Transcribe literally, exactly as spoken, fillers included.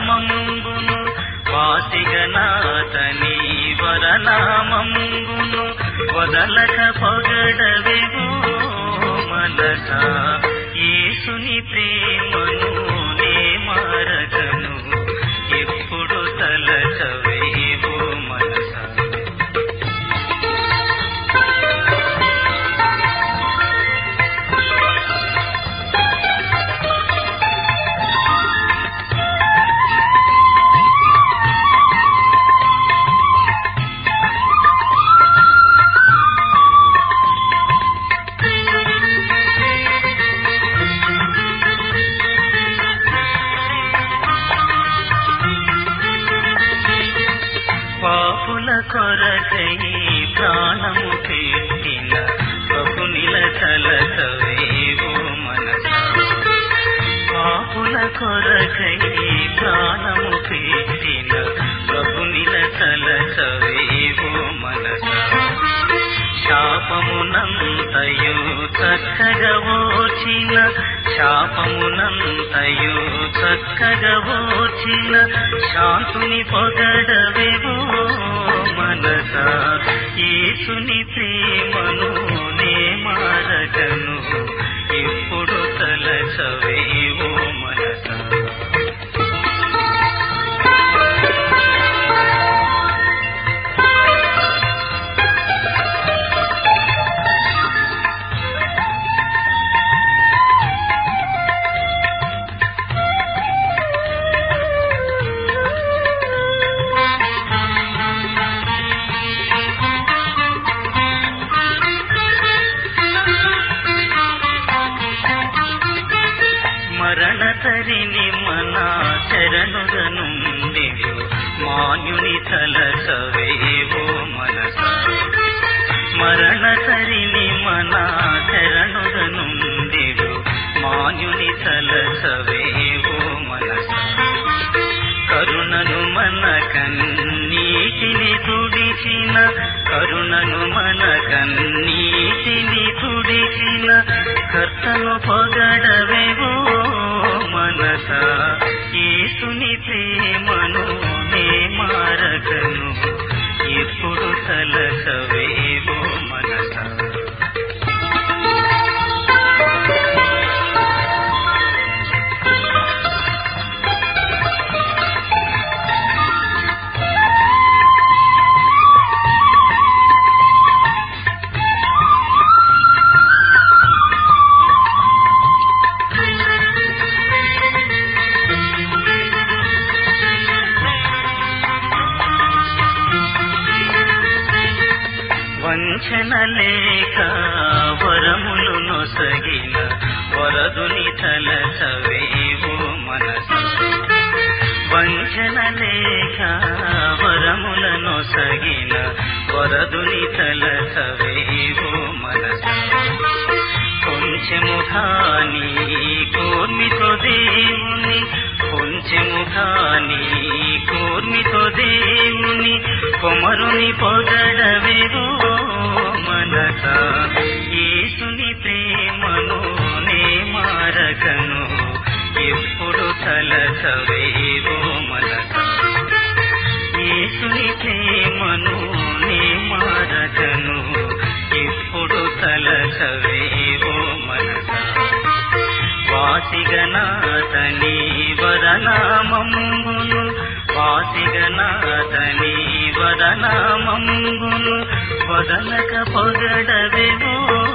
వరనామంబును వాసిగనాథని వరనామంబును వదలక పొగడవెవో మనసా యేసుని ప్రేమను నే మారకను ఎప్పుడు తలచవేవో మనసా. పాపుల కొరకై ప్రాణము పెట్టిన ప్రభునిల తలచవేవో మనసా. పాపుల కొరకై ప్రాణము పెట్టిన ప్రభునిల తలచవేవో మనసా. శాపమునంతయు చక్కగా ఓచిన శాపమునంతయు చక్కగా ఓచిన శాంతుని పొగడవెవో మనసా యేసుని ప్రేమను నే మారకను ఎప్పుడు తలచవేవో మనసా. మరణతరిని మన శరణుగ నుండెను మాన్యుని తలచవేవో మనసా. మరణతరిని మన శరణుగ నుండెను మాన్యుని తలచవేవో మనసా. కరుణను మన కన్నీటిని తుడిచిన కరుణను మన కన్నీటిని తుడిచిన కర్తను పొగడవెవో మనసా యేసుని ప్రేమను నే మారకను ఎప్పుడు తలచవేవో మనసా. వంచన లేక వరములు నొసగిన వరదుని తలచవేవో మనసా. వంచన లేక వరముల నొసగిన వరదుని తలచవేవో మనసా. కొంచెము కాని కోర్మితో దేవుని కొంచెము కాని కోర్మితో దేవుని కొమరుని పొగడవెవో మనసా యేసుని ప్రేమను నే మారకను ఎప్పుడు తలచవేవో మనసా. యేసుని ప్రేమను నే మారకను ఎప్పుడు తలచవేవో మనసా. వాసిగనాథని వరనామంబును వాసిగనాథని వరనామంబును వదలక పొగడవెవో